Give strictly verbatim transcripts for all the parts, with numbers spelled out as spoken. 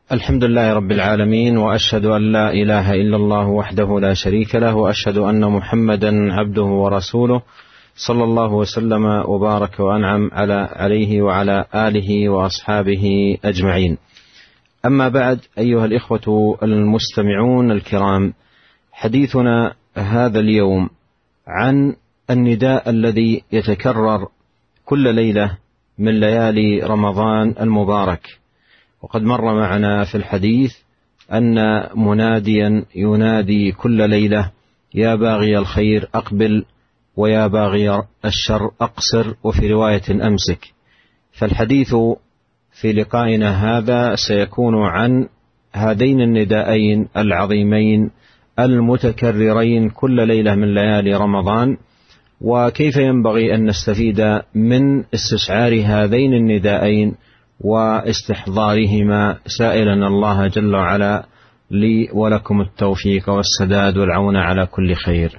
الحمد لله رب العالمين، وأشهد أن لا إله إلا الله وحده لا شريك له، وأشهد أن محمدا عبده ورسوله صلى الله وسلم وبارك وأنعم على عليه وعلى آله وأصحابه أجمعين. أما بعد، أيها الإخوة المستمعون الكرام، حديثنا هذا اليوم عن النداء الذي يتكرر كل ليلة من ليالي رمضان المبارك. وقد مر معنا في الحديث أن مناديا ينادي كل ليلة: يا باغي الخير أقبل، ويا باغي الشر أقصر، وفي رواية أمسك. فالحديث في لقائنا هذا سيكون عن هذين النداءين العظيمين المتكررين كل ليلة من ليالي رمضان، وكيف ينبغي أن نستفيد من استشعار هذين النداءين واستحضارهما، سائلا الله جل وعلا لي ولكم التوفيق والسداد والعون على كل خير.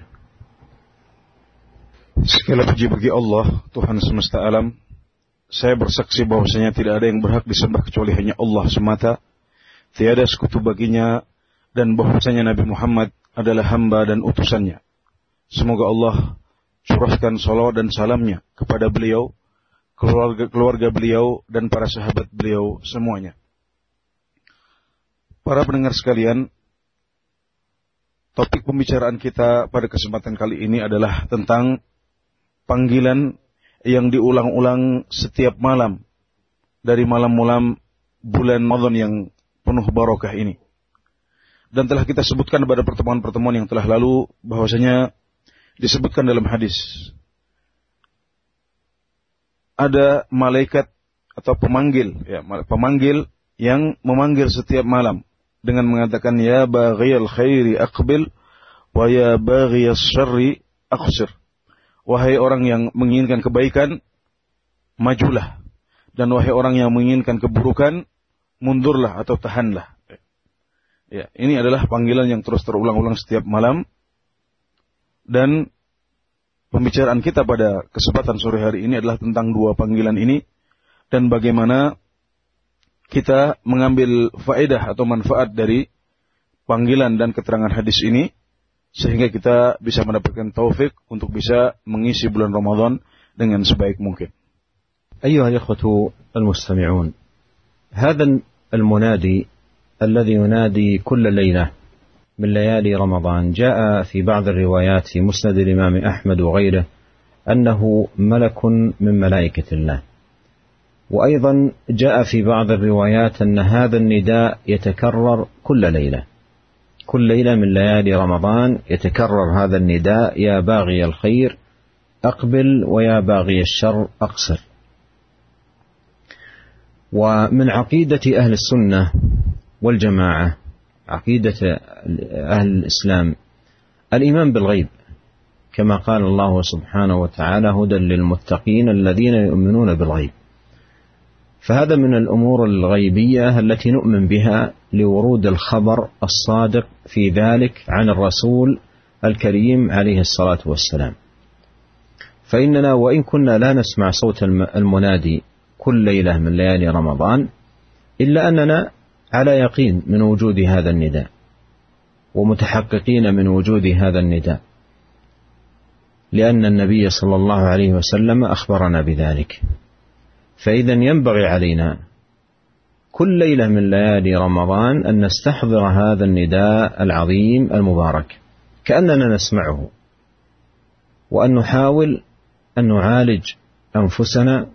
Segala puji bagi Allah, Tuhan semesta alam. Saya bersaksi bahwasanya tidak ada yang berhak disembah kecuali hanya Allah semata. Tiada sekutu baginya, dan bahwasanya Nabi Muhammad adalah hamba dan utusannya. Semoga Allah curahkan salawat dan salamnya kepada beliau, keluarga-keluarga beliau, dan para sahabat beliau semuanya. Para pendengar sekalian, topik pembicaraan kita pada kesempatan kali ini adalah tentang panggilan yang diulang-ulang setiap malam dari malam-malam bulan Ramadan yang penuh barokah ini. Dan telah kita sebutkan pada pertemuan-pertemuan yang telah lalu bahwasanya disebutkan dalam hadis, ada malaikat atau pemanggil, ya, pemanggil yang memanggil setiap malam dengan mengatakan, ya baghiyal khairi aqbil, wa ya baghiyas syarri aqsir. Wahai orang yang menginginkan kebaikan, majulah, dan wahai orang yang menginginkan keburukan, mundurlah atau tahanlah. Ya, ini adalah panggilan yang terus terulang-ulang setiap malam. Dan pembicaraan kita pada kesempatan sore hari ini adalah tentang dua panggilan ini dan bagaimana kita mengambil faedah atau manfaat dari panggilan dan keterangan hadis ini sehingga kita bisa mendapatkan taufik untuk bisa mengisi bulan Ramadan dengan sebaik mungkin. أيها الإخوة المستمعون، هذا المنادي الذي ينادي كل ليلة من ليالي رمضان جاء في بعض الروايات في مسند الإمام أحمد وغيره أنه ملك من ملائكة الله، وأيضا جاء في بعض الروايات أن هذا النداء يتكرر كل ليلة كل ليلة من ليالي رمضان يتكرر هذا النداء: يا باغي الخير أقبل، ويا باغي الشر أقصر. ومن عقيدة أهل السنة والجماعة، عقيدة أهل الإسلام، الإيمان بالغيب، كما قال الله سبحانه وتعالى: هدى للمتقين الذين يؤمنون بالغيب. فهذا من الأمور الغيبية التي نؤمن بها لورود الخبر الصادق في ذلك عن الرسول الكريم عليه الصلاة والسلام. فإننا وإن كنا لا نسمع صوت المنادي كل ليلة من ليالي رمضان، إلا أننا على يقين من وجود هذا النداء ومتحققين من وجود هذا النداء، لأن النبي صلى الله عليه وسلم أخبرنا بذلك. فإذا ينبغي علينا كل ليلة من ليالي رمضان أن نستحضر هذا النداء العظيم المبارك كأننا نسمعه، وأن نحاول أن نعالج أنفسنا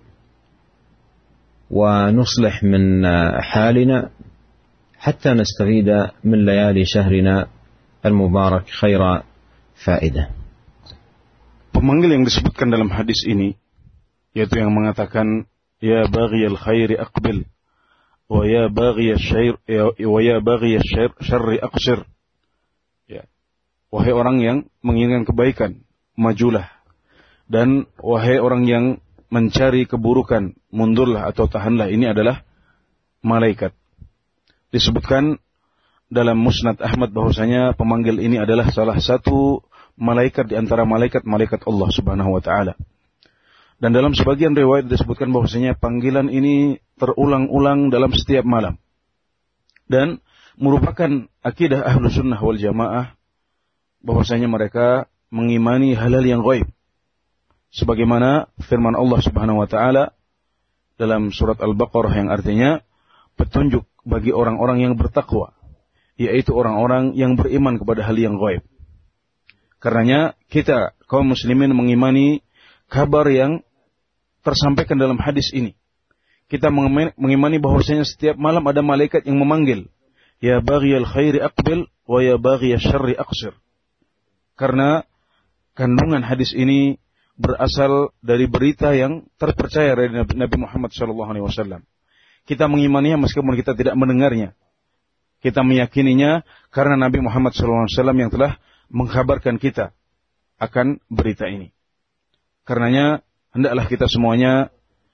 ونصلح من حالنا حتى نستفيد من ليالي شهرنا المبارك خير فائدة. Pemanggil yang disebutkan dalam hadis ini, yaitu yang mengatakan, ya baghiyal khairi aqbil, wa ya baghiyas syarri wa ya baghiyas syarri aqsir. Ya, wahai orang yang menginginkan kebaikan, majulah, dan wahai orang yang mencari keburukan, mundurlah atau tahanlah. Ini adalah malaikat. Disebutkan dalam Musnad Ahmad bahwasanya pemanggil ini adalah salah satu malaikat di antara malaikat-malaikat Allah Subhanahu wa taala. Dan dalam sebagian riwayat disebutkan bahwasanya panggilan ini terulang-ulang dalam setiap malam. Dan merupakan akidah Ahlus Sunnah wal Jamaah bahwasanya mereka mengimani hal-hal yang gaib. Sebagaimana firman Allah Subhanahu wa taala dalam surat Al-Baqarah yang artinya petunjuk bagi orang-orang yang bertakwa, yaitu orang-orang yang beriman kepada hal yang gaib. Karenanya kita kaum muslimin mengimani kabar yang tersampaikan dalam hadis ini. Kita mengimani bahwasanya setiap malam ada malaikat yang memanggil, ya baghiyal khairi aqbil wa ya baghiyasy syarri aqsir. Karena kandungan hadis ini berasal dari berita yang terpercaya dari Nabi Muhammad shallallahu alaihi wasallam. Kita mengimaninya meskipun kita tidak mendengarnya. Kita meyakininya karena Nabi Muhammad shallallahu alaihi wasallam yang telah mengkabarkan kita akan berita ini. Karenanya hendaklah kita semuanya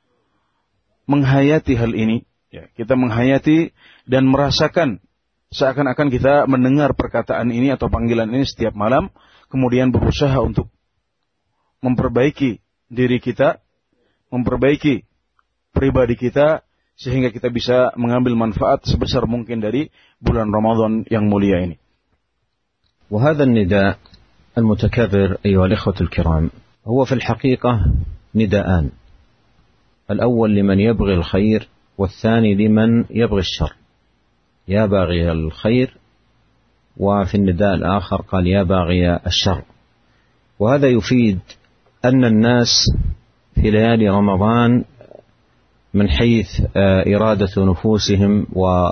menghayati hal ini, ya, kita menghayati dan merasakan seakan-akan kita mendengar perkataan ini atau panggilan ini setiap malam, kemudian berusaha untuk memperbaiki diri kita, memperbaiki pribadi kita, sehingga kita bisa mengambil manfaat sebesar mungkin dari bulan Ramadan yang mulia ini. وهذا النداء المتكرر أيها الإخوة الكرام هو في الحقيقة نداءان، الأول لمن يبغي الخير والثاني لمن يبغي الشر. يا باغي الخير، وفي النداء الآخر قال يا باغي الشر. وهذا يفيد أن الناس في ليالي رمضان من حيث إرادة نفوسهم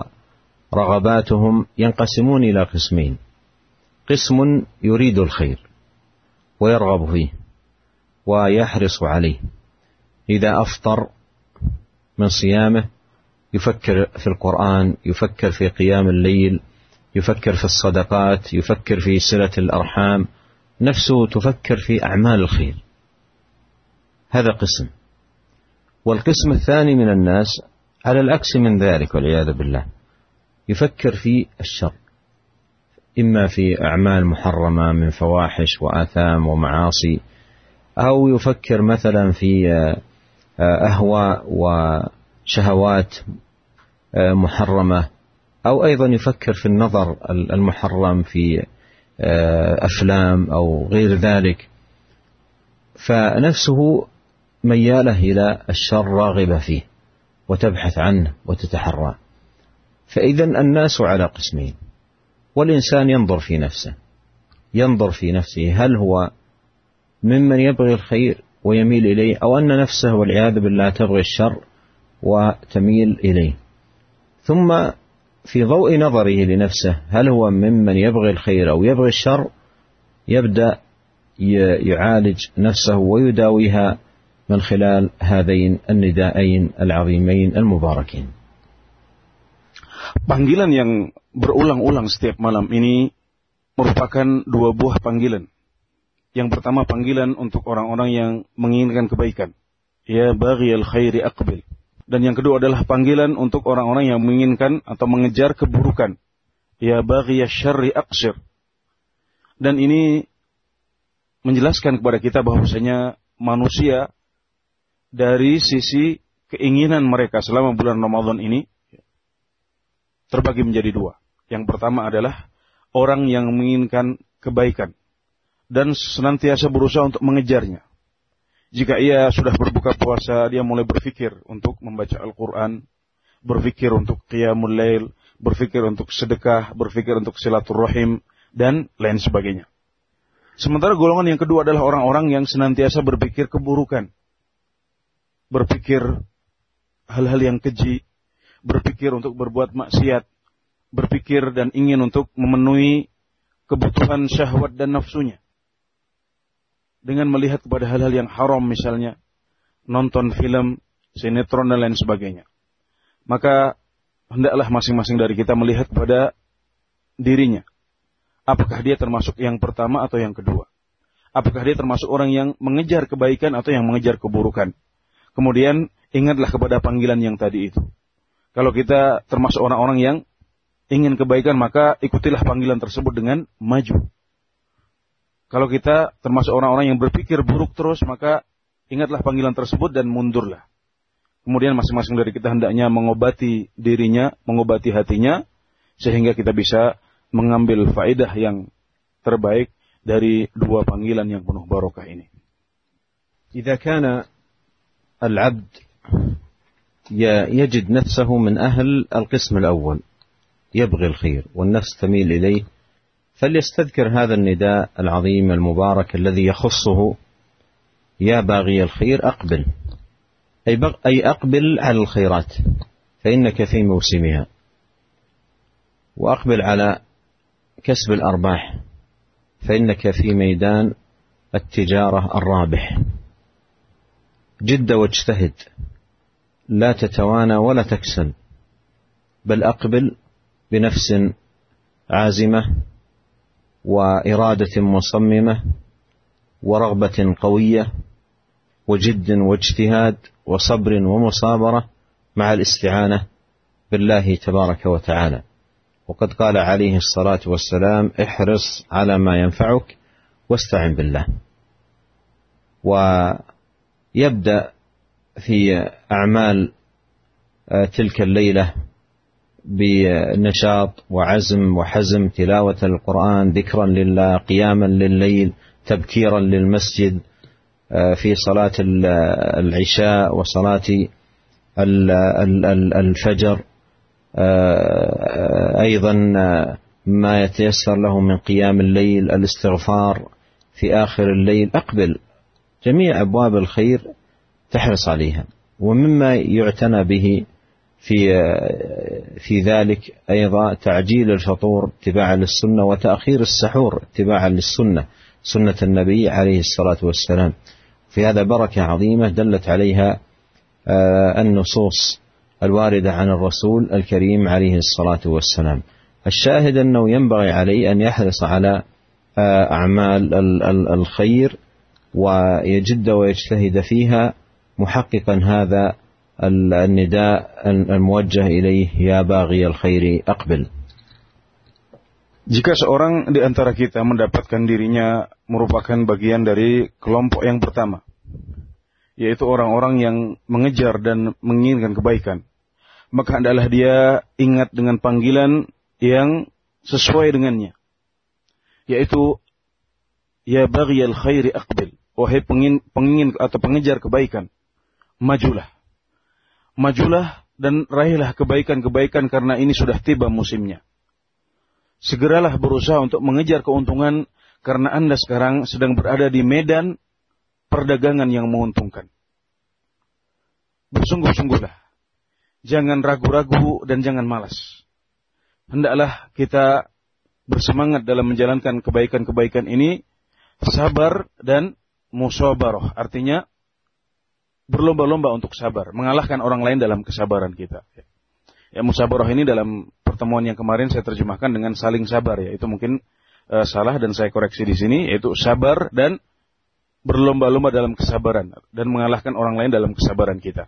ورغباتهم ينقسمون إلى قسمين: قسم يريد الخير ويرغب فيه ويحرص عليه، إذا أفطر من صيامه يفكر في القرآن، يفكر في قيام الليل، يفكر في الصدقات، يفكر في صلة الأرحام، نفسه تفكر في أعمال الخير. هذا قسم. والقسم الثاني من الناس على العكس من ذلك والعياذ بالله، يفكر في الشر، إما في أعمال محرمة من فواحش وآثام ومعاصي، أو يفكر مثلا في أهواء وشهوات محرمة، أو أيضا يفكر في النظر المحرم في أفلام أو غير ذلك، فنفسه ميالة إلى الشر راغبة فيه وتبحث عنه وتتحرى. فإذا الناس على قسمين، والإنسان ينظر في نفسه، ينظر في نفسه هل هو ممن يبغي الخير ويميل إليه، أو أن نفسه والعياذ بالله تبغي الشر وتميل إليه. ثم في ضوء نظره لنفسه هل هو ممن يبغي الخير أو يبغي الشر، يبدأ يعالج نفسه ويداويها من خلال هذين النداءين العظيمين المباركين. Panggilan yang berulang-ulang setiap malam ini merupakan dua buah panggilan. Yang pertama panggilan untuk orang-orang yang menginginkan kebaikan. Ya baghiyal khairi aqbil. Dan yang kedua adalah panggilan untuk orang-orang yang menginginkan atau mengejar keburukan. Ya baghiyasy syarri aqsir. Dan ini menjelaskan kepada kita bahwasanya manusia dari sisi keinginan mereka selama bulan Ramadan ini terbagi menjadi dua. Yang pertama adalah orang yang menginginkan kebaikan dan senantiasa berusaha untuk mengejarnya. Jika ia sudah berbuka puasa, dia mulai berpikir untuk membaca Al-Quran, berpikir untuk qiyamul lail, berpikir untuk sedekah, berpikir untuk silaturrahim, dan lain sebagainya. Sementara golongan yang kedua adalah orang-orang yang senantiasa berpikir keburukan, berpikir hal-hal yang keji, berpikir untuk berbuat maksiat, berpikir dan ingin untuk memenuhi kebutuhan syahwat dan nafsunya. Dengan melihat kepada hal-hal yang haram misalnya, nonton film, sinetron dan lain sebagainya. Maka hendaklah masing-masing dari kita melihat kepada dirinya. Apakah dia termasuk yang pertama atau yang kedua? Apakah dia termasuk orang yang mengejar kebaikan atau yang mengejar keburukan? Kemudian ingatlah kepada panggilan yang tadi itu. Kalau kita termasuk orang-orang yang ingin kebaikan, maka ikutilah panggilan tersebut dengan maju. Kalau kita termasuk orang-orang yang berpikir buruk terus, maka ingatlah panggilan tersebut dan mundurlah. Kemudian masing-masing dari kita hendaknya mengobati dirinya, mengobati hatinya, sehingga kita bisa mengambil faedah yang terbaik dari dua panggilan yang penuh barokah ini. إذا كان العبد يجد نفسه من أهل القسم الأول يبغي الخير والنفس تميل إليه، فليستذكر هذا النداء العظيم المبارك الذي يخصه: يا باغي الخير أقبل، أي, بغ أي أقبل على الخيرات فإنك في موسمها، وأقبل على كسب الأرباح فإنك في ميدان التجارة الرابح. جد واجتهد، لا تتوانى ولا تكسل، بل أقبل بنفس عازمة وإرادة مصممة ورغبة قوية وجد واجتهاد وصبر ومصابرة مع الاستعانة بالله تبارك وتعالى. وقد قال عليه الصلاة والسلام: احرص على ما ينفعك واستعن بالله. ويبدأ في أعمال تلك الليلة بنشاط وعزم وحزم، تلاوة القرآن، ذكرا لله، قياما لليل، تبكيرا للمسجد في صلاة العشاء وصلاة الفجر، أيضا ما يتيسر له من قيام الليل، الاستغفار في آخر الليل. أقبل، جميع أبواب الخير تحرص عليها. ومما يعتنى به في في ذلك أيضا تعجيل الفطور اتباعا للسنة، وتأخير السحور اتباعا للسنة، سنة النبي عليه الصلاة والسلام. في هذا بركة عظيمة دلت عليها النصوص الواردة عن الرسول الكريم عليه الصلاة والسلام. الشاهد أنه ينبغي عليه أن يحرص على أعمال الخير ويجد ويجتهد فيها، محققا هذا النداء الموجه إليه: يا باغي الخير أقبل. Jika seorang di antara kita mendapatkan dirinya merupakan bagian dari kelompok yang pertama, yaitu orang-orang yang mengejar dan menginginkan kebaikan, maka hendaklah dia ingat dengan panggilan yang sesuai dengannya, yaitu ya baghiyal khairi aqbil, wahai pengin, pengingin atau pengejar kebaikan, majulah. Majulah dan raihlah kebaikan-kebaikan karena ini sudah tiba musimnya. Segeralah berusaha untuk mengejar keuntungan karena Anda sekarang sedang berada di medan perdagangan yang menguntungkan. Bersungguh-sungguhlah. Jangan ragu-ragu dan jangan malas. Hendaklah kita bersemangat dalam menjalankan kebaikan-kebaikan ini, sabar dan musabarah. Artinya berlomba-lomba untuk sabar, mengalahkan orang lain dalam kesabaran kita. Ya, musabarah ini dalam pertemuan yang kemarin saya terjemahkan dengan saling sabar, ya. Itu mungkin uh, salah dan saya koreksi di sini, yaitu sabar dan berlomba-lomba dalam kesabaran dan mengalahkan orang lain dalam kesabaran kita.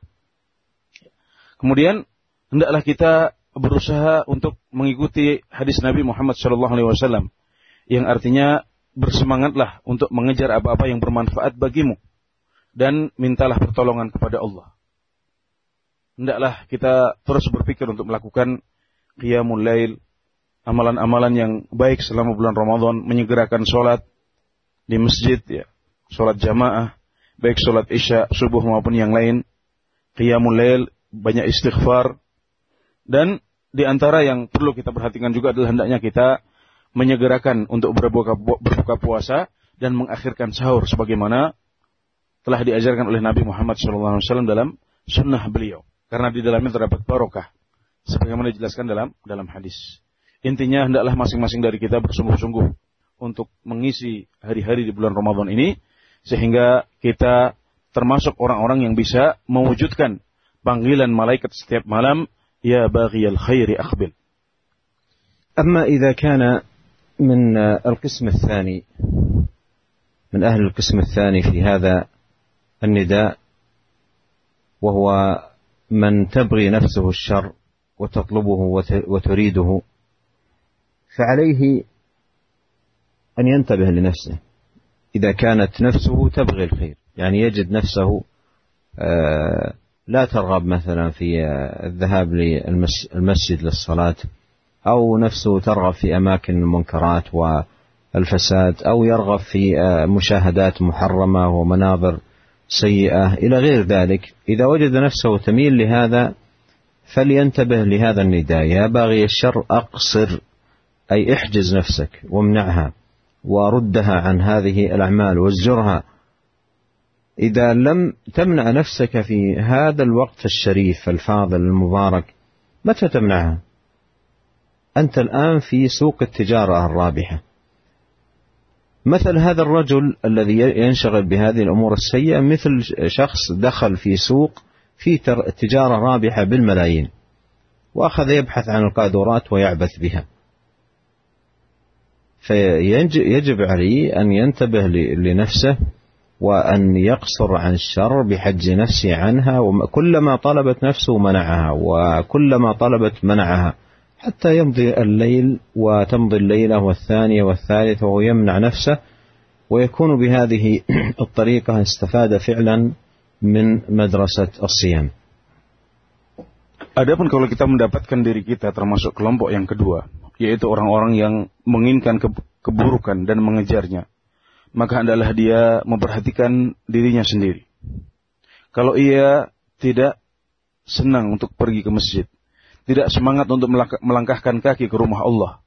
Kemudian hendaklah kita berusaha untuk mengikuti hadis Nabi Muhammad shallallahu alaihi wasallam yang artinya bersemangatlah untuk mengejar apa-apa yang bermanfaat bagimu dan mintalah pertolongan kepada Allah. Hendaklah kita terus berpikir untuk melakukan qiyamul lail, amalan-amalan yang baik selama bulan Ramadan, menyegerakan sholat di masjid, ya, sholat jamaah, baik sholat isya, subuh maupun yang lain, qiyamul lail, banyak istighfar, dan di antara yang perlu kita perhatikan juga adalah hendaknya kita menyegerakan untuk berbuka, berbuka puasa dan mengakhirkan sahur sebagaimana telah diajarkan oleh Nabi Muhammad shallallahu alaihi wasallam dalam sunnah beliau, karena di dalamnya terdapat barokah sebagaimana dijelaskan dalam dalam hadis. Intinya hendaklah masing-masing dari kita bersungguh-sungguh untuk mengisi hari-hari di bulan Ramadan ini sehingga kita termasuk orang-orang yang bisa mewujudkan panggilan malaikat setiap malam, ya baghiyal khairi aqbil. أما إذا كان من القسم الثاني من أهل القسم الثاني في هذا النداء، وهو من تبغي نفسه الشر وتطلبه وتريده، فعليه أن ينتبه لنفسه. إذا كانت نفسه تبغي الخير، يعني يجد نفسه لا ترغب مثلا في الذهاب للمسجد للصلاة أو نفسه ترغب في أماكن المنكرات والفساد، أو يرغب في مشاهدات محرمة ومناظر سيئة إلى غير ذلك، إذا وجد نفسه تميل لهذا فلينتبه لهذا النداء: يا باغي الشر أقصر، أي احجز نفسك وامنعها وردها عن هذه الأعمال وازجرها. إذا لم تمنع نفسك في هذا الوقت الشريف الفاضل المبارك، متى تمنعها؟ أنت الآن في سوق التجارة الرابحة. مثل هذا الرجل الذي ينشغل بهذه الأمور السيئة مثل شخص دخل في سوق في تجارة رابحة بالملايين وأخذ يبحث عن القاذورات ويعبث بها. فيجب عليه أن ينتبه لنفسه وأن يقصر عن الشر بحجز نفسه عنها، وكلما طلبت نفسه منعها، وكلما طلبت منعها، حتى يمضي الليل وتمضي الليلة والثانية والثالثة وهو يمنع نفسه، ويكون بهذه الطريقة استفاد فعلا من مدرسة الصيام. Adapun kalau kita mendapatkan diri kita termasuk kelompok yang kedua, yaitu orang-orang yang menginginkan keburukan dan mengejarnya, maka hendaklah dia memperhatikan dirinya sendiri. Kalau ia tidak senang untuk pergi ke masjid, tidak semangat untuk melangkahkan kaki ke rumah Allah,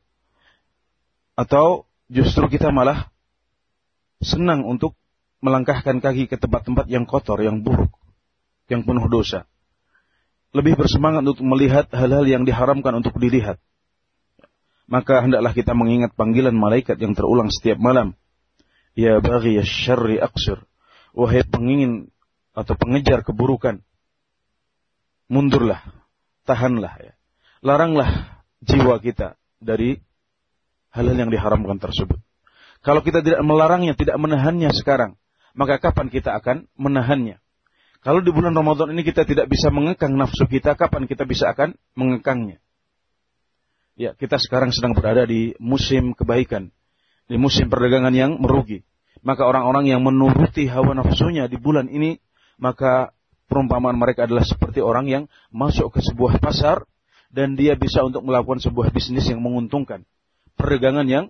atau justru kita malah senang untuk melangkahkan kaki ke tempat-tempat yang kotor, yang buruk, yang penuh dosa, lebih bersemangat untuk melihat hal-hal yang diharamkan untuk dilihat, maka hendaklah kita mengingat panggilan malaikat yang terulang setiap malam. Ya baghi asy-syarri aqsir, wahai pengingin atau pengejar keburukan, mundurlah, tahanlah, ya. Laranglah jiwa kita dari hal-hal yang diharamkan tersebut. Kalau kita tidak melarangnya, tidak menahannya sekarang, maka kapan kita akan menahannya? Kalau di bulan Ramadan ini kita tidak bisa mengekang nafsu kita, kapan kita bisa akan mengekangnya? Ya, kita sekarang sedang berada di musim kebaikan, di musim perdagangan yang merugi. Maka orang-orang yang menuruti hawa nafsunya di bulan ini, maka perumpamaan mereka adalah seperti orang yang masuk ke sebuah pasar dan dia bisa untuk melakukan sebuah bisnis yang menguntungkan, perdagangan yang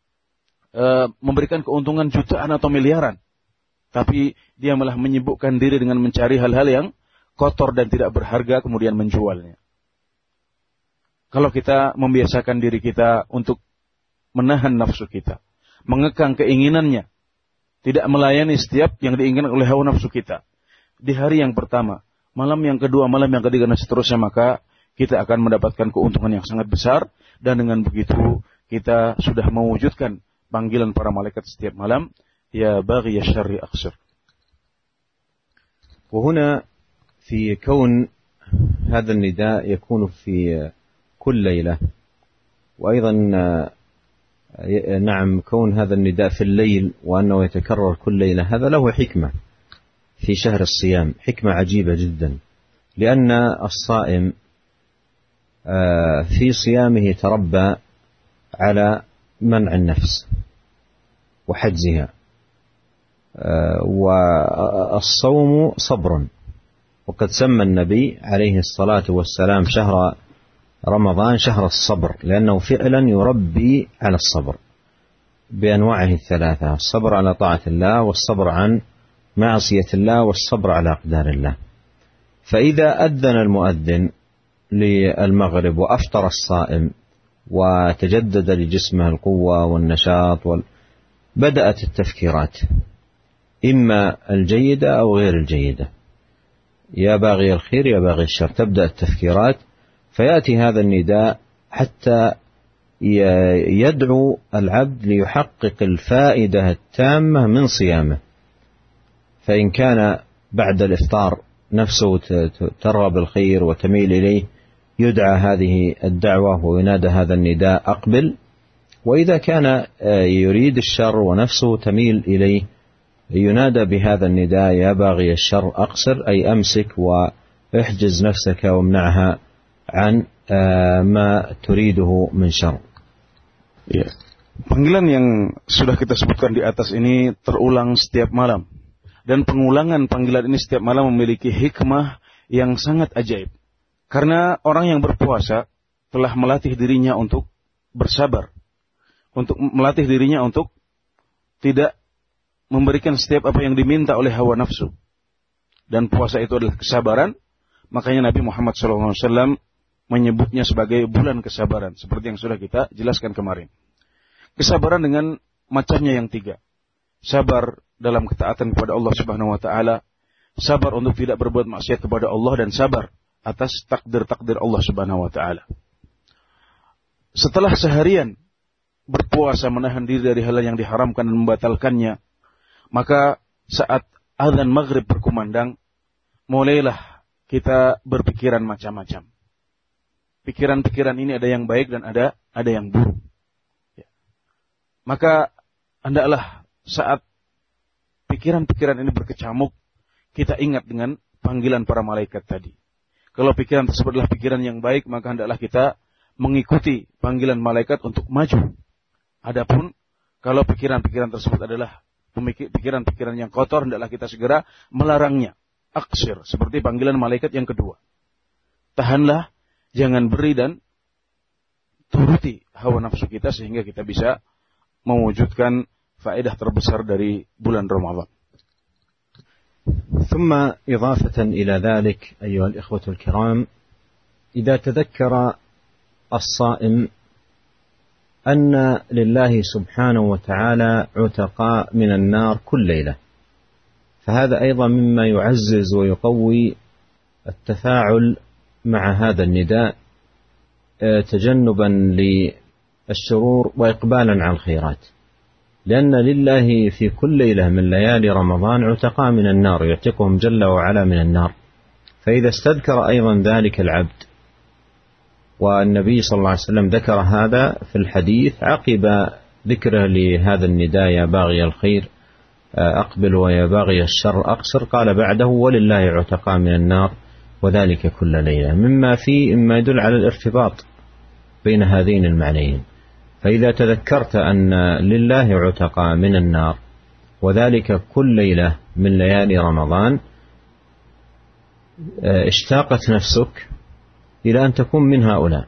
e, memberikan keuntungan jutaan atau miliaran, tapi dia malah menyibukkan diri dengan mencari hal-hal yang kotor dan tidak berharga kemudian menjualnya. Kalau kita membiasakan diri kita untuk menahan nafsu kita, mengekang keinginannya, tidak melayani setiap yang diinginkan oleh hawa nafsu kita, di hari yang pertama, malam yang kedua, malam yang ketiga, dan seterusnya, maka kita akan mendapatkan keuntungan yang sangat besar. Dan dengan begitu kita sudah mewujudkan panggilan para malaikat setiap malam, ya baghi asy-syarri aqsir. وهنا في كون هذا النداء يكون في كل ليلة، وأيضا نعم كون هذا النداء في الليل وأنه يتكرر كل ليلة، هذا له حكمة في شهر الصيام، حكمة عجيبة جدا، لأن الصائم في صيامه تربى على منع النفس وحجزها، والصوم صبر، وقد سمى النبي عليه الصلاة والسلام شهر رمضان شهر الصبر، لأنه فعلا يربي على الصبر بأنواعه الثلاثة: الصبر على طاعة الله، والصبر عن معصية الله، والصبر على أقدار الله. فإذا أذن المؤذن للمغرب وأفطر الصائم وتجدد لجسمه القوة والنشاط وال... بدأت التفكيرات، إما الجيدة أو غير الجيدة، يا باغي الخير يا باغي الشر، تبدأ التفكيرات، فيأتي هذا النداء حتى يدعو العبد ليحقق الفائدة التامة من صيامه. فإن كان بعد الإفطار نفسه ترغب الخير وتميل إليه، يدعى هذه الدعوة وينادى هذا النداء أقبل. وإذا كان يريد الشر ونفسه تميل إليه، ينادى بهذا النداء يا باغي الشر أقصر، أي أمسك واحجز نفسك وامنعها عن ما تريده من شر. Ya. Panggilan yang sudah kita sebutkan di atas ini terulang setiap malam. Dan pengulangan panggilan ini setiap malam memiliki hikmah yang sangat ajaib. Karena orang yang berpuasa telah melatih dirinya untuk bersabar, untuk melatih dirinya untuk tidak memberikan setiap apa yang diminta oleh hawa nafsu. Dan puasa itu adalah kesabaran, makanya Nabi Muhammad shallallahu alaihi wasallam menyebutnya sebagai bulan kesabaran, seperti yang sudah kita jelaskan kemarin. Kesabaran dengan macamnya yang tiga. Sabar dalam ketaatan kepada Allah Subhanahu wa taala, sabar untuk tidak berbuat maksiat kepada Allah, dan sabar atas takdir-takdir Allah Subhanahu wa taala. Setelah seharian berpuasa menahan diri dari hal yang diharamkan dan membatalkannya, maka saat azan maghrib berkumandang, mulailah kita berpikiran macam-macam. Pikiran-pikiran ini ada yang baik dan ada ada yang buruk. Ya. Maka hendaklah saat pikiran-pikiran ini berkecamuk, kita ingat dengan panggilan para malaikat tadi. Kalau pikiran tersebut adalah pikiran yang baik, maka hendaklah kita mengikuti panggilan malaikat untuk maju. Adapun kalau pikiran-pikiran tersebut adalah pikiran-pikiran yang kotor, hendaklah kita segera melarangnya. Aksir, seperti panggilan malaikat yang kedua. Tahanlah, jangan beri dan turuti hawa nafsu kita, sehingga kita bisa mewujudkan faedah terbesar dari bulan Ramadan. ثم إضافة إلى ذلك أيها الإخوة الكرام، إذا تذكر الصائم أن لله سبحانه وتعالى عتقاء من النار كل ليلة، فهذا أيضا مما يعزز ويقوي التفاعل مع هذا النداء تجنبا للشرور وإقبالا على الخيرات، لأن لله في كل ليلة من ليالي رمضان عتقاء من النار يعتقهم جل وعلا من النار. فإذا استذكر أيضا ذلك العبد، والنبي صلى الله عليه وسلم ذكر هذا في الحديث عقب ذكره لهذا النداء يا باغي الخير أقبل ويا باغي الشر أقصر، قال بعده ولله عتقاء من النار وذلك كل ليلة، مما فيه مما يدل على الارتباط بين هذين المعنيين. فإذا تذكرت أن لله عتقاء من النار وذلك كل ليلة من ليالي رمضان، اشتاقت نفسك إلى أن تكون من هؤلاء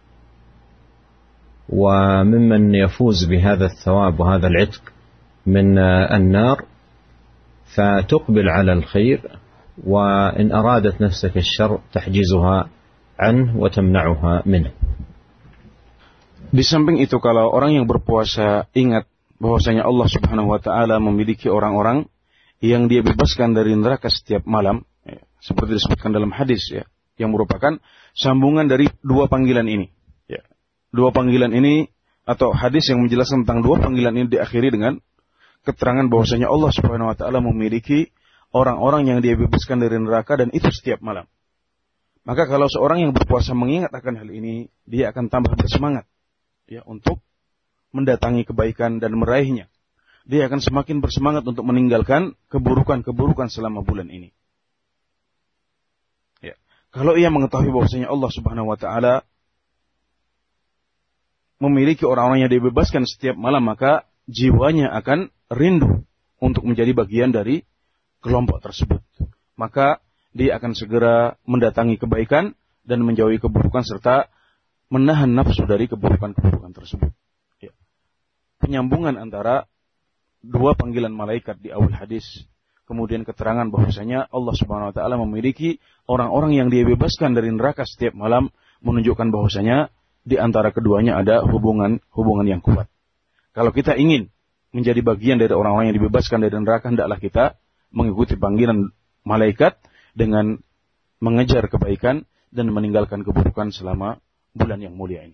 وممن يفوز بهذا الثواب وهذا العتق من النار، فتقبل على الخير، وإن أرادت نفسك الشر تحجزها عنه وتمنعها منه. Di samping itu, kalau orang yang berpuasa ingat bahwasanya Allah Subhanahu wa taala memiliki orang-orang yang Dia bebaskan dari neraka setiap malam, ya, seperti disebutkan dalam hadis, ya, yang merupakan sambungan dari dua panggilan ini. Ya. Dua panggilan ini atau hadis yang menjelaskan tentang dua panggilan ini diakhiri dengan keterangan bahwasanya Allah Subhanahu wa taala memiliki orang-orang yang Dia bebaskan dari neraka, dan itu setiap malam. Maka kalau seorang yang berpuasa mengingat akan hal ini, dia akan tambah bersemangat, ya, untuk mendatangi kebaikan dan meraihnya. Dia akan semakin bersemangat untuk meninggalkan keburukan-keburukan selama bulan ini. Ya. Kalau ia mengetahui bahwasanya Allah Subhanahu wa taala memiliki orang-orang yang dibebaskan setiap malam, maka jiwanya akan rindu untuk menjadi bagian dari kelompok tersebut. Maka dia akan segera mendatangi kebaikan dan menjauhi keburukan, serta menahan nafsu dari keburukan-keburukan tersebut. Ya. Penyambungan antara dua panggilan malaikat di awal hadis, kemudian keterangan bahwasanya Allah Subhanahu wa taala memiliki orang-orang yang Dia bebaskan dari neraka setiap malam, menunjukkan bahwasanya di antara keduanya ada hubungan-hubungan yang kuat. Kalau kita ingin menjadi bagian dari orang-orang yang dibebaskan dari neraka, hendaklah kita mengikuti panggilan malaikat dengan mengejar kebaikan dan meninggalkan keburukan selama bulan yang mulia ini.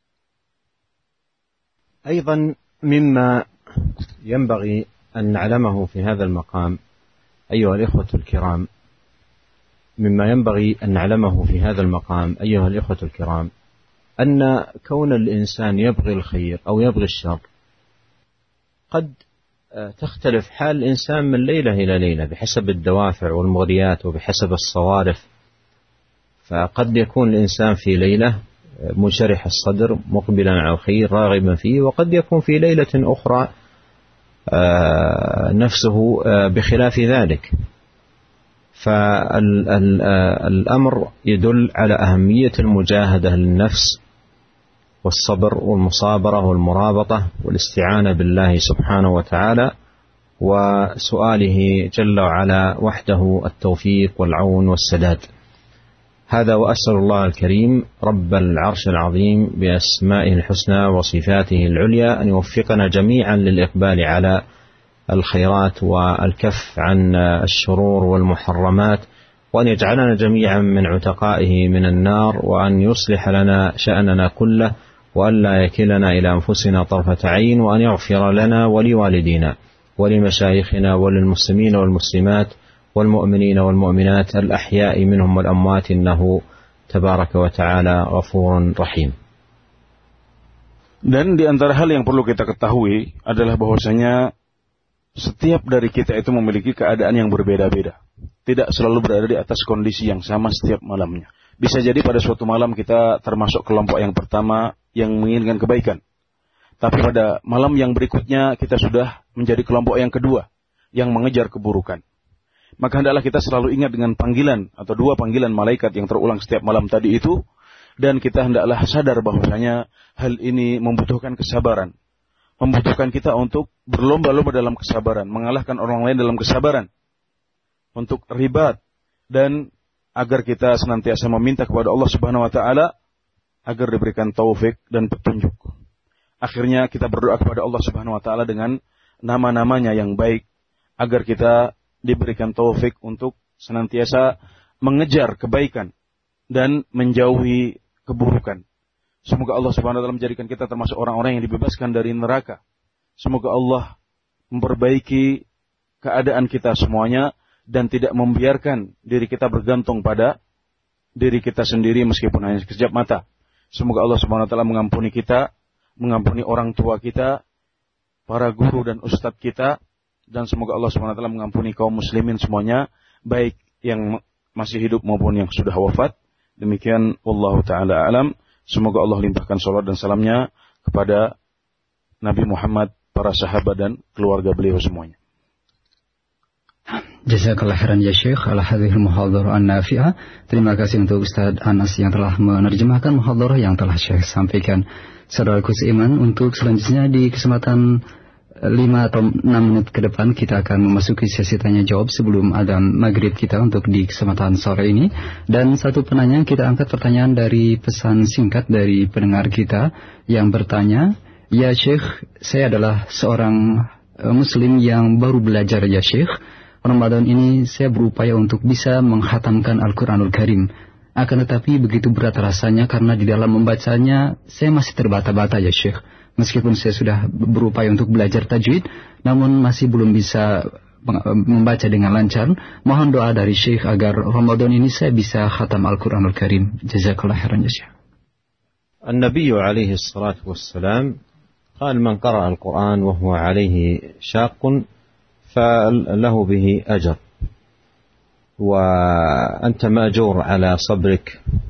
أيضا مما ينبغي أن نعلمه في هذا المقام أيها الإخوة الكرام مما ينبغي أن نعلمه في هذا المقام أيها الإخوة الكرام أن كون الإنسان يبغي الخير أو يبغي الشر قد تختلف حال الإنسان من ليلة إلى ليلة بحسب الدوافع والمغريات وبحسب الصوارف. فقد يكون الإنسان في ليلة منشرح الصدر مقبلا على الخير راغبا فيه، وقد يكون في ليلة أخرى نفسه بخلاف ذلك. فالأمر يدل على أهمية المجاهدة للنفس والصبر والمصابرة والمرابطة والاستعانة بالله سبحانه وتعالى وسؤاله جل وعلا وحده التوفيق والعون والسداد. هذا وأسأل الله الكريم رب العرش العظيم بأسمائه الحسنى وصفاته العليا أن يوفقنا جميعا للإقبال على الخيرات والكف عن الشرور والمحرمات، وأن يجعلنا جميعا من عتقائه من النار، وأن يصلح لنا شأننا كله، وأن لا يكلنا إلى أنفسنا طرفة عين، وأن يغفر لنا ولوالدينا ولمشايخنا وللمسلمين والمسلمات والمؤمنين والمؤمنات الأحياء منهم والأموات، إنه تبارك وتعالى غفور رحيم. Dan di antara hal yang perlu kita ketahui adalah bahwasanya setiap dari kita itu memiliki keadaan yang berbeda-beda. Tidak selalu berada di atas kondisi yang sama setiap malamnya. Bisa jadi pada suatu malam kita termasuk kelompok yang pertama yang menginginkan kebaikan. Tapi pada malam yang berikutnya kita sudah menjadi kelompok yang kedua yang mengejar keburukan. Maka hendaklah kita selalu ingat dengan panggilan atau dua panggilan malaikat yang terulang setiap malam tadi itu. Dan kita hendaklah sadar bahwasanya hal ini membutuhkan kesabaran. Membutuhkan kita untuk berlomba-lomba dalam kesabaran. Mengalahkan orang lain dalam kesabaran. Untuk ribat. Dan agar kita senantiasa meminta kepada Allah Subhanahu Wa Taala agar diberikan taufik dan petunjuk. Akhirnya kita berdoa kepada Allah Subhanahu Wa Taala dengan nama-namanya yang baik. Agar kita diberikan taufik untuk senantiasa mengejar kebaikan. Dan menjauhi keburukan. Semoga Allah Subhanahu wa taala menjadikan kita termasuk orang-orang yang dibebaskan dari neraka. Semoga Allah memperbaiki keadaan kita semuanya dan tidak membiarkan diri kita bergantung pada diri kita sendiri meskipun hanya sekejap mata. Semoga Allah Subhanahu wa taala mengampuni kita, mengampuni orang tua kita, para guru dan ustadz kita, dan semoga Allah Subhanahu wa taala mengampuni kaum muslimin semuanya, baik yang masih hidup maupun yang sudah wafat. Demikian wallahu taala alam. Semoga Allah limpahkan salawat dan salamnya kepada Nabi Muhammad, para sahabat dan keluarga beliau semuanya. Jazakallah khairan ya Syekh ala hadhil muhadharah an-nafi'ah. Terima kasih untuk Ustaz Anas yang telah menerjemahkan muhadharah yang telah Syekh sampaikan. Saudaraku seiman, untuk selanjutnya di kesempatan lima atau enam menit ke depan kita akan memasuki sesi tanya jawab sebelum adzan maghrib kita untuk di kesempatan sore ini. Dan satu penanya, kita angkat pertanyaan dari pesan singkat dari pendengar kita yang bertanya, ya Syekh, saya adalah seorang uh, muslim yang baru belajar ya Syekh. Ramadan ini saya berupaya untuk bisa menghatamkan Al-Quranul Karim. Akan tetapi begitu berat rasanya karena di dalam membacanya saya masih terbata-bata ya Syekh. Meskipun saya sudah berupaya untuk belajar tajwid, namun masih belum bisa membaca dengan lancar. Mohon doa dari Syekh agar Ramadan ini saya bisa khatam Al-Quranul Karim. Jazakallah khairan ya Syekh. النبي عليه الصلاة والسلام قال من قرأ القرآن وهو عليه شاق فله به أجر، وأنت مأجور على صبرك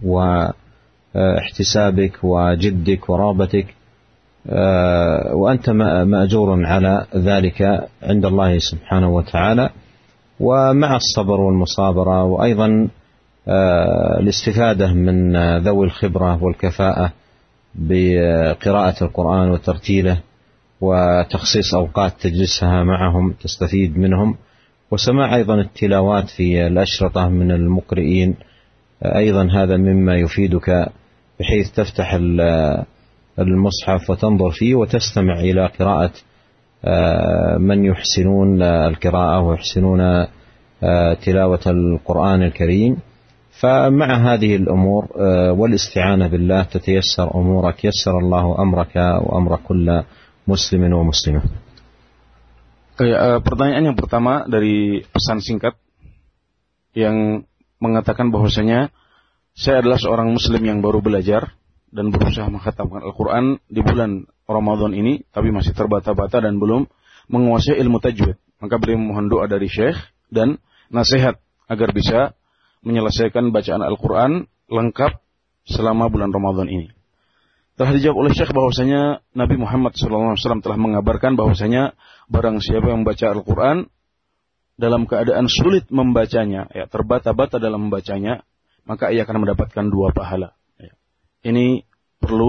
واحتسابك وجدك ورغبتك، وأنت مأجور على ذلك عند الله سبحانه وتعالى. ومع الصبر والمصابرة وأيضا الاستفادة من ذوي الخبرة والكفاءة بقراءة القرآن وترتيله وتخصيص أوقات تجلسها معهم تستفيد منهم، وسماع أيضا التلاوات في الأشرطة من المقرئين أيضا هذا مما يفيدك، بحيث تفتح المصحف وتنظر فيه وتستمع إلى قراءة من يحسنون القراءة ويحسنون تلاوة القرآن الكريم. فمع هذه الأمور والاستعانة بالله تتيسر أمورك، يسر الله أمرك وأمر كل مسلم ومسلمة. Pertanyaan yang pertama dari pesan singkat yang mengatakan bahwasanya saya adalah seorang muslim yang baru belajar dan berusaha menghatamkan Al-Quran di bulan Ramadan ini, tapi masih terbata-bata dan belum menguasai ilmu tajwid. Maka beliau memohon doa dari Syekh dan nasihat agar bisa menyelesaikan bacaan Al-Quran lengkap selama bulan Ramadan ini. Telah dijawab oleh Syekh bahwasanya Nabi Muhammad shallallahu alaihi wasallam telah mengabarkan bahwasanya barang siapa yang membaca Al-Quran dalam keadaan sulit membacanya, ya, terbata-bata dalam membacanya, maka ia akan mendapatkan dua pahala. Ya. Ini perlu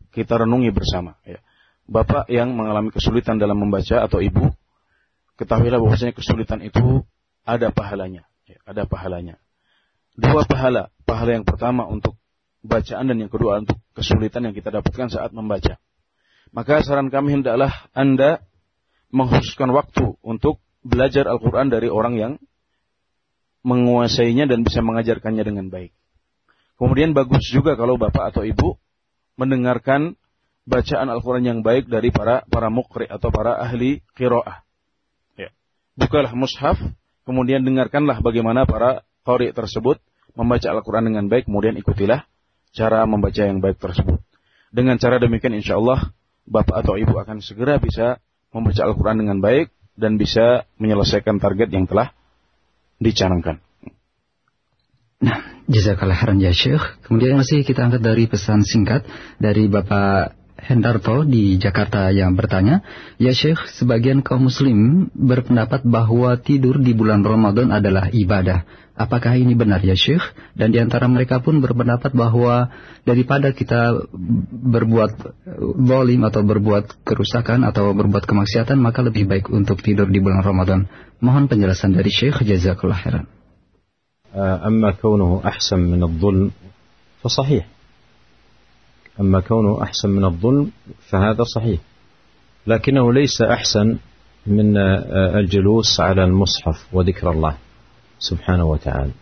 kita renungi bersama. Ya. Bapak yang mengalami kesulitan dalam membaca atau ibu, ketahuilah bahwasanya kesulitan itu ada pahalanya. Ya, ada pahalanya. Dua pahala. Pahala yang pertama untuk bacaan dan yang kedua untuk kesulitan yang kita dapatkan saat membaca. Maka saran kami hendaklah Anda mengkhususkan waktu untuk belajar Al-Quran dari orang yang menguasainya dan bisa mengajarkannya dengan baik. Kemudian bagus juga kalau bapak atau ibu mendengarkan bacaan Al-Quran yang baik dari para para muqri atau para ahli qiraah. Ya. Bukalah mushaf, kemudian dengarkanlah bagaimana para qari tersebut membaca Al-Quran dengan baik, kemudian ikutilah cara membaca yang baik tersebut. Dengan cara demikian insyaAllah bapak atau ibu akan segera bisa membaca Al-Quran dengan baik dan bisa menyelesaikan target yang telah dicanangkan. Nah, jazakallah khairan ya Syekh. Kemudian masih kita angkat dari pesan singkat dari Bapak Hendarto di Jakarta yang bertanya, ya Syekh, sebagian kaum muslim berpendapat bahwa tidur di bulan Ramadan adalah ibadah. Apakah ini benar ya Syekh? Dan di antara mereka pun berpendapat bahwa daripada kita berbuat zalim atau berbuat kerusakan atau berbuat kemaksiatan, maka lebih baik untuk tidur di bulan Ramadan. Mohon penjelasan dari Syekh, jazakallah khairan. أما كونه أحسن من الظلم فصحيح أما كونه أحسن من الظلم فهذا صحيح لكنه ليس أحسن من الجلوس على المصحف وذكر الله سبحانه وتعالى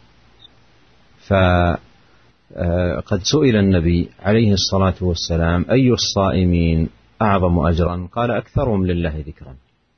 فقد سئل النبي عليه الصلاة والسلام أي الصائمين أعظم أجرا قال أكثرهم لله ذكرا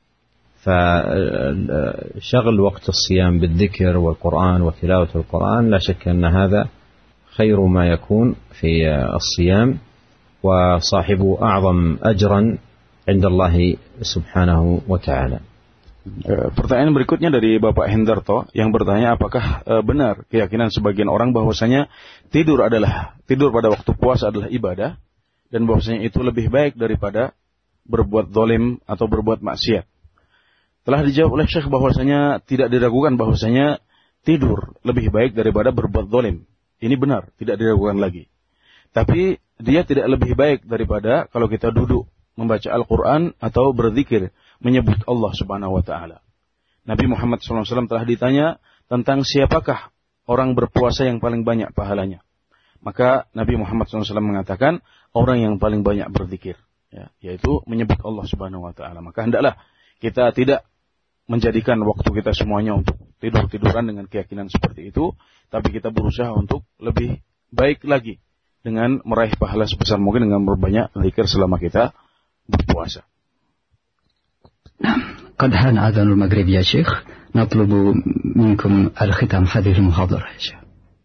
فشغل وقت الصيام بالذكر والقرآن وتلاوة القرآن لا شك أن هذا خير ما يكون في الصيام وصاحبه أعظم أجرا عند الله سبحانه وتعالى. Pertanyaan berikutnya dari Bapak Hendarto yang bertanya apakah e, benar keyakinan sebagian orang bahwasanya tidur adalah tidur pada waktu puasa adalah ibadah dan bahwasanya itu lebih baik daripada berbuat zalim atau berbuat maksiat. Telah dijawab oleh Syekh bahwasanya tidak diragukan bahwasanya tidur lebih baik daripada berbuat zalim. Ini benar, tidak diragukan lagi. Tapi dia tidak lebih baik daripada kalau kita duduk membaca Al-Quran atau berzikir menyebut Allah Subhanahu wa taala. Nabi Muhammad shallallahu alaihi wasallam telah ditanya tentang siapakah orang berpuasa yang paling banyak pahalanya. Maka Nabi Muhammad shallallahu alaihi wasallam mengatakan orang yang paling banyak berzikir, ya, yaitu menyebut Allah Subhanahu wa taala. Maka hendaklah kita tidak menjadikan waktu kita semuanya untuk tidur-tiduran dengan keyakinan seperti itu, tapi kita berusaha untuk lebih baik lagi dengan meraih pahala sebesar mungkin dengan berbanyak zikir selama kita berpuasa. قد حان أذان المغرب يا شيخ نطلب منكم الختام هذه المحاضرة يا شيخ.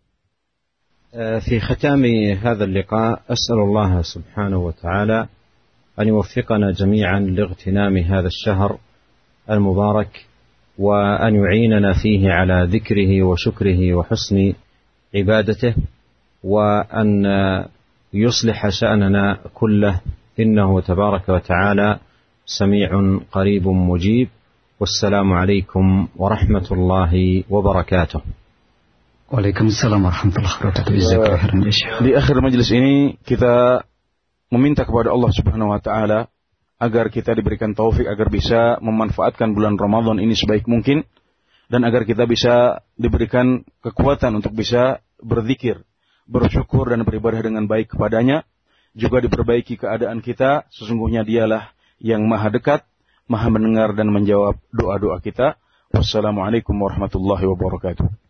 في ختام هذا اللقاء أسأل الله سبحانه وتعالى أن يوفقنا جميعا لاغتنام هذا الشهر المبارك وأن يعيننا فيه على ذكره وشكره وحسن عبادته وأن يصلح شأننا كله إنه تبارك وتعالى سميع قريب مجيب والسلام عليكم ورحمة الله وبركاته. Waalaikumsalam warahmatullahi wabarakatuh. Di akhir majelis ini kita meminta kepada Allah Subhanahu wa taala agar kita diberikan taufik agar bisa memanfaatkan bulan Ramadan ini sebaik mungkin dan agar kita bisa diberikan kekuatan untuk bisa berzikir, bersyukur dan beribadah dengan baik kepadanya, juga diperbaiki keadaan kita. Sesungguhnya dialah yang maha dekat, maha mendengar dan menjawab doa-doa kita. Wassalamualaikum warahmatullahi wabarakatuh.